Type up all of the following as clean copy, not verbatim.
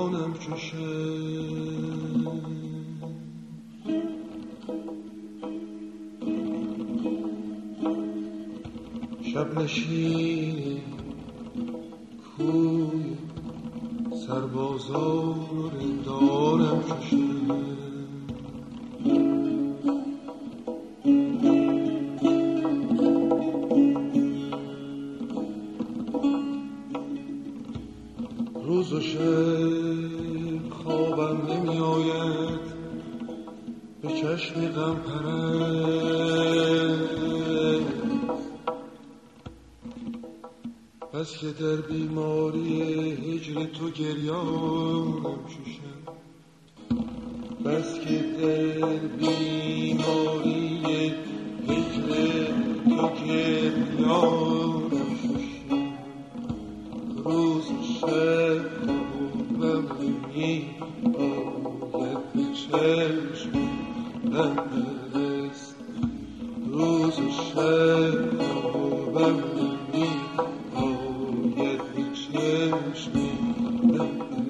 جانم چشم شب نشین کوی سربازار دارم چشم روز و شب خوابم نمی آید به چشم غم پرست بس که در بیماری هجر تو گریانم چشم بس که در بیماری هجر تو گریانم چشم روز شب خوابم نمی آید به چشم غم پرست روز شب خوابم نمی آید به چشم غم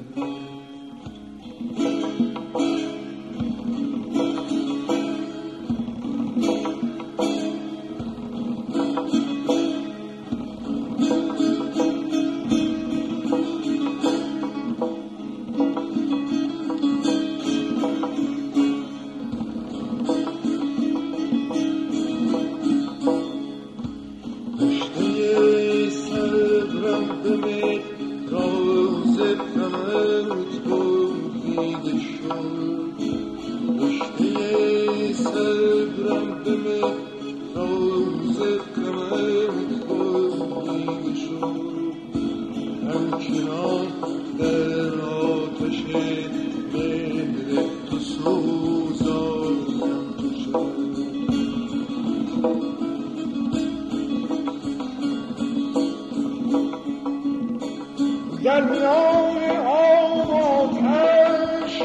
در میان آب و آتش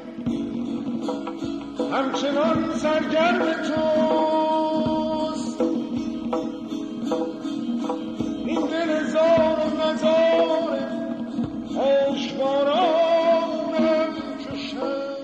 همچنان سرگرم توست این دل زار و نزار عشقبارانم چو شب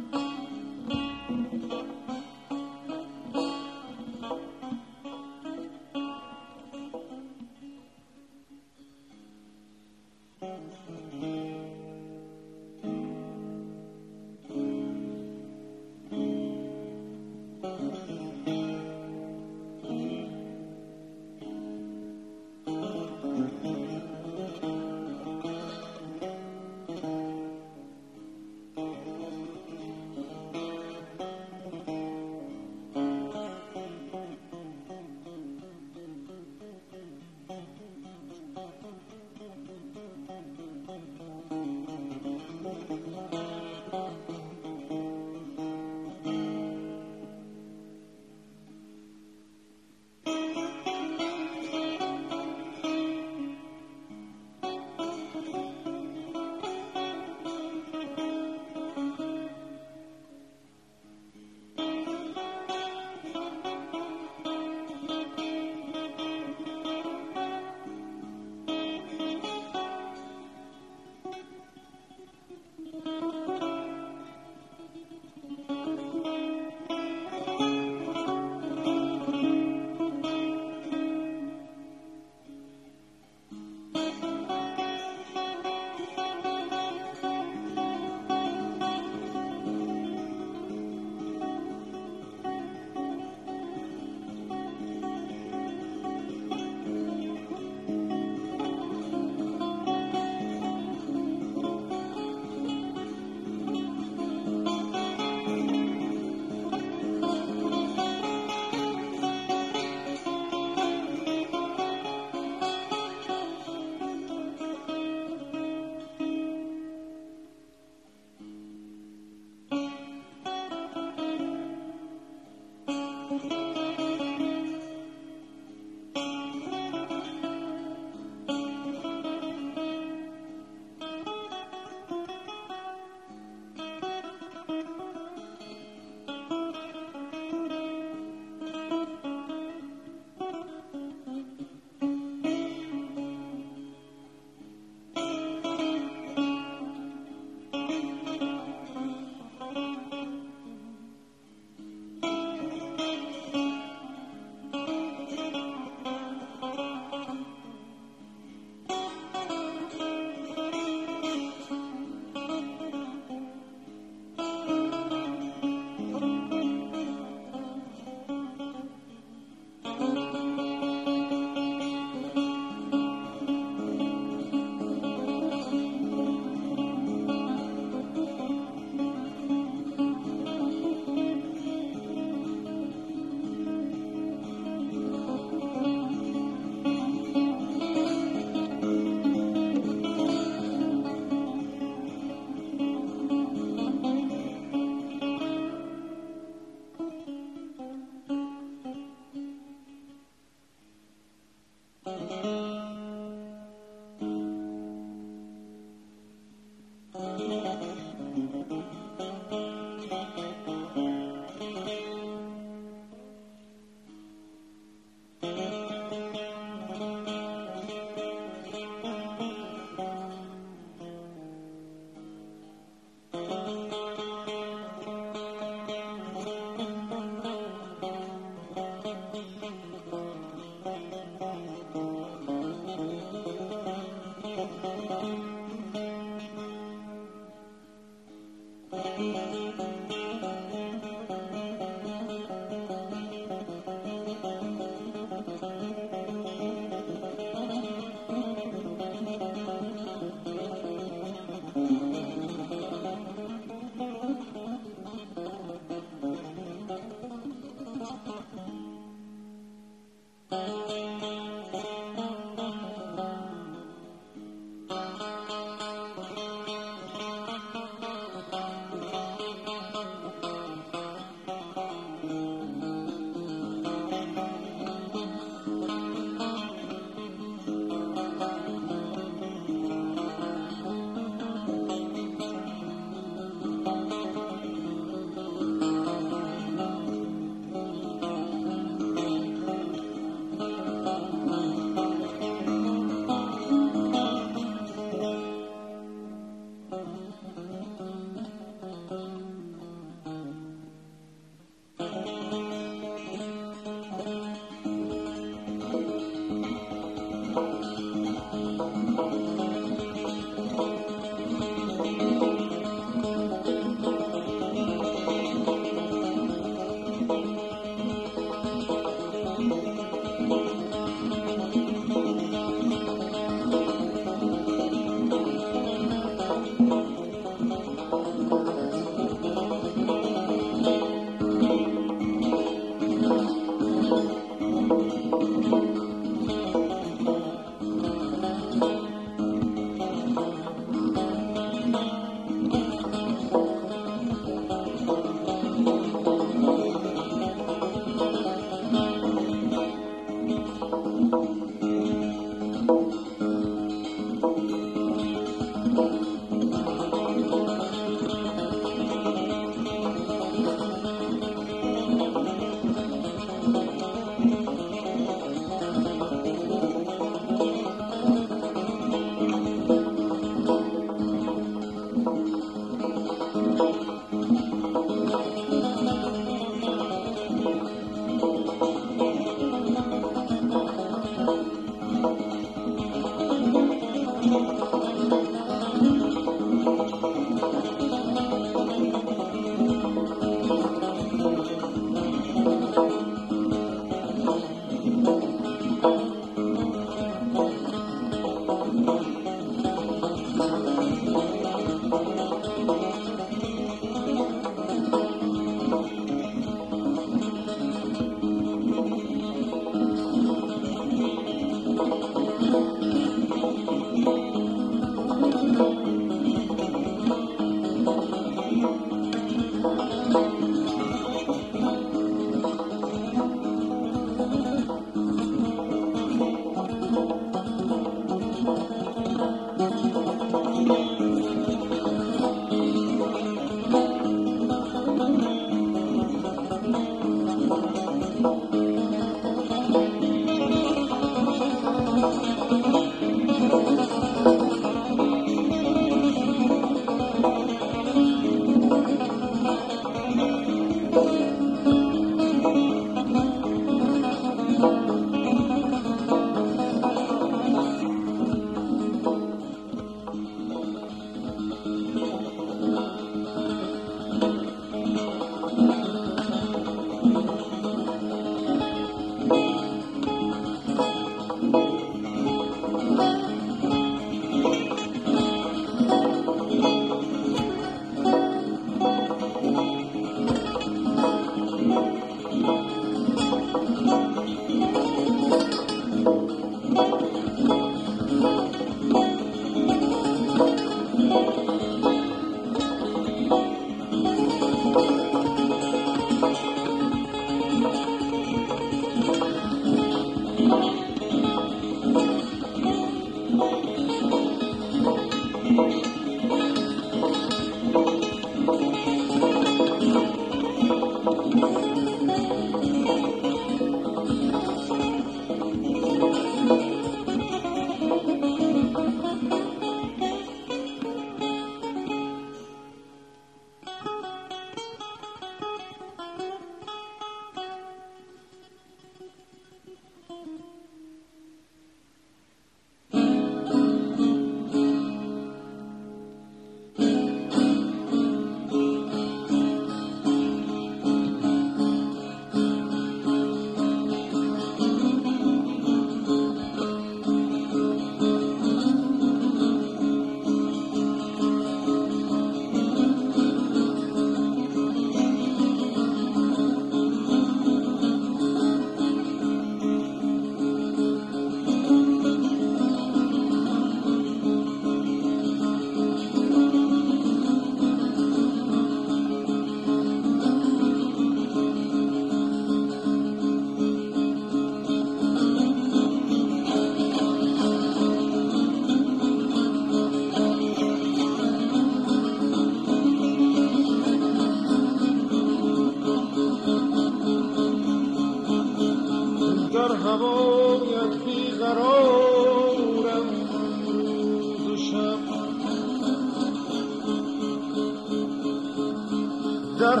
در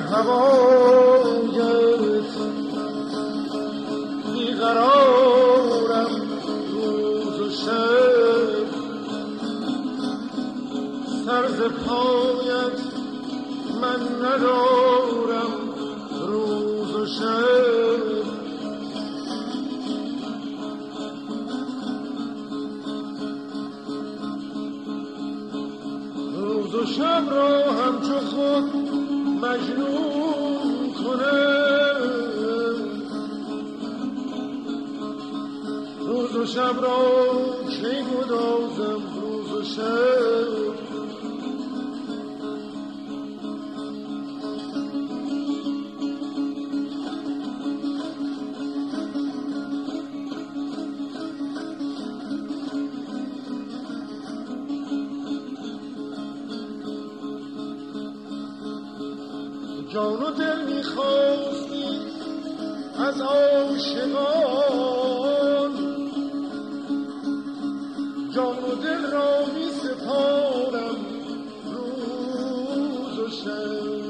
هوایت بیقرارم روز و شب، سر ز پایت من ندارم روز و شب. روز و شب را همچو خود مجنون کنم، روز و شب را چه گدازم روز و شب. جان و دل میخواستی از عاشقان، جان و دل را میسپارم روز و شب.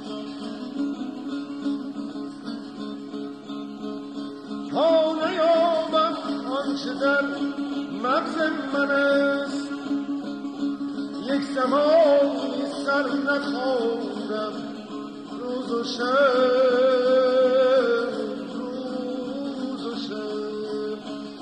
تا نیابم آنچه در مغز من است، یک زمانی سر نخوردم روز و شب، روز و شب.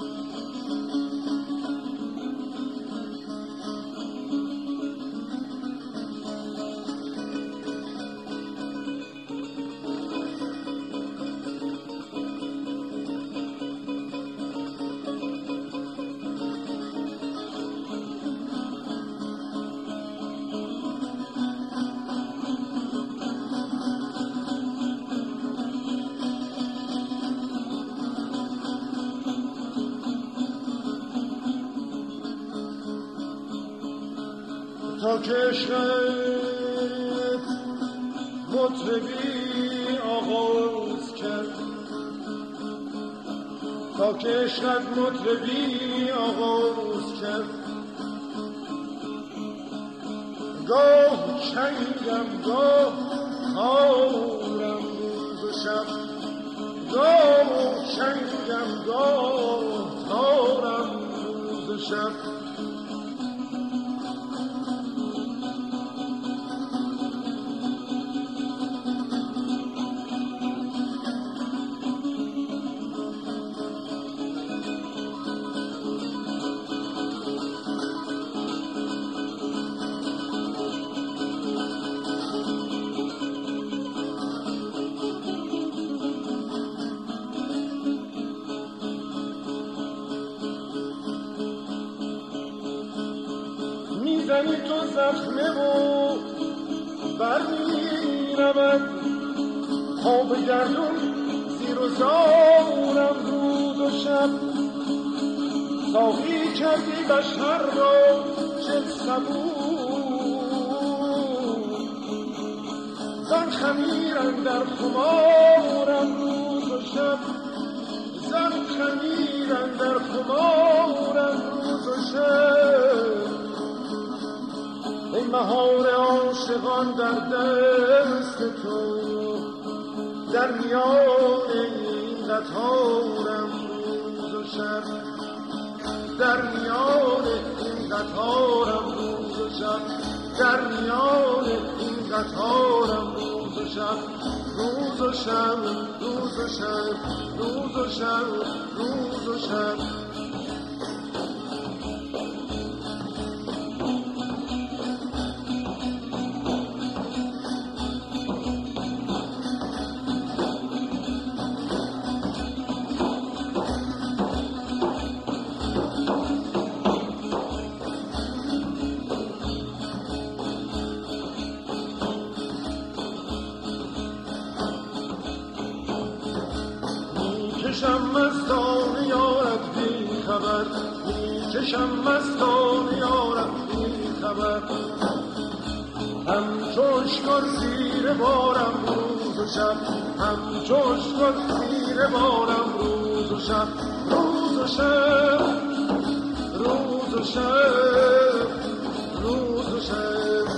تا که عشقت مطربی آغاز کرد، تا که عشقت مطربی آغاز کرد، گاه چنگم گاه تارم روز و شب، گاه چنگم گاه تارم روز و شب. میزنی تو زخمه و برمیرمد، تا به گردون زیر و زارم روز و شب. ساقی کردی بشر را چل صبور، زن خمیر اندر خمارم روز و شب، زن خمیر اندر خمارم روز و شب. ای مهار عاشقان در دست تو، در میان این قطارم روز و شب، در میان این قطارم روز و شب، در میان این قطارم روز و شب، روز و شب، روز و شب، روز و شب، روز و شب. میکشم مستان یارت بی خبر، میکشم مستان یارت بی خبر، همچو اشکر زیر بارم روز و شب، همچو اشکر زیر بارم روز و شب، روز و شب، روز و شب، روز و شب.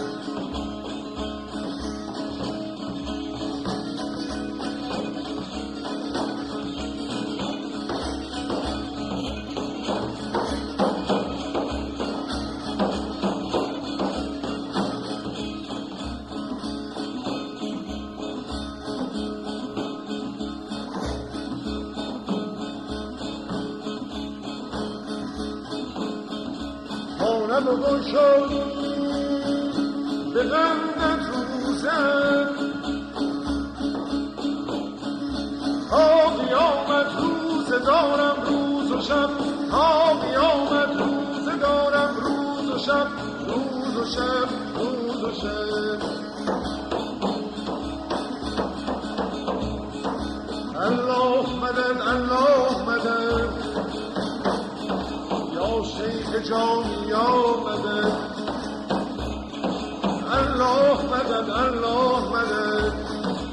خانم و گشادی به غمت روزم، تا قیامت روز دارم روز و شب، تا قیامت روز دارم روز و شب، روز و شب، روز و شب. الله مدد، الله مدد، یا شیخ جانی یا مدد، الله مدد، الله مدد.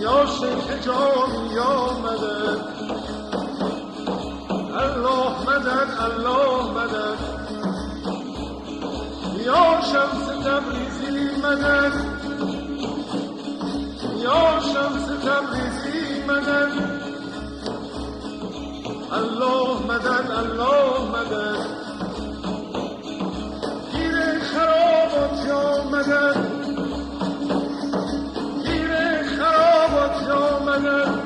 یا شیخ جانی یا مدد الله مدد الله مدد یا شمس تبریزی مدد یا شمس تبریزی مدد الله مدد الله مدد گیر خرابات یا مدد گیر خرابات یا مدد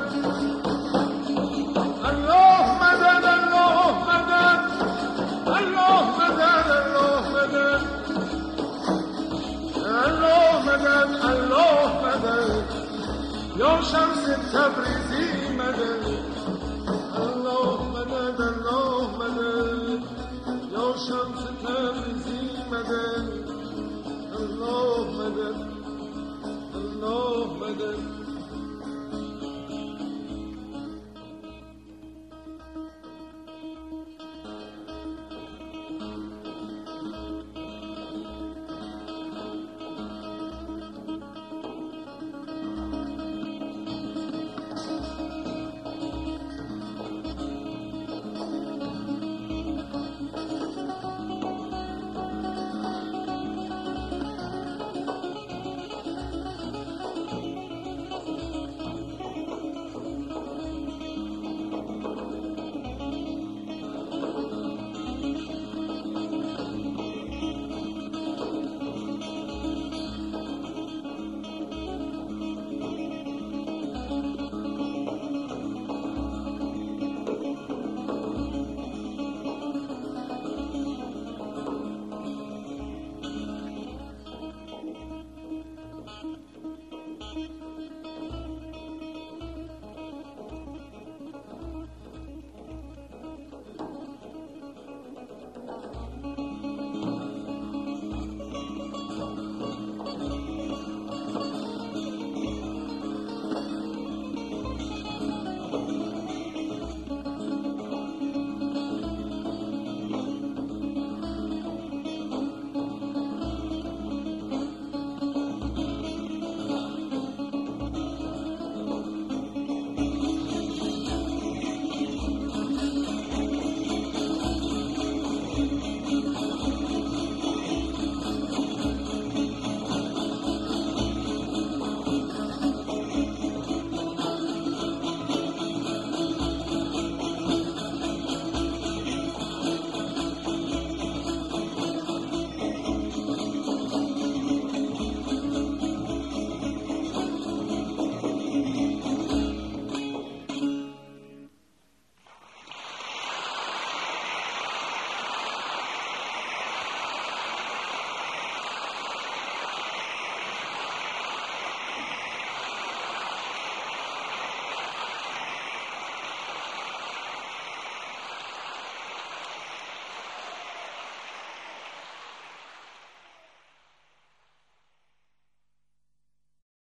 الله مدد الله مدد الله مدد الله مدد الله مدد الله مدد یا شمس تبریزی مدد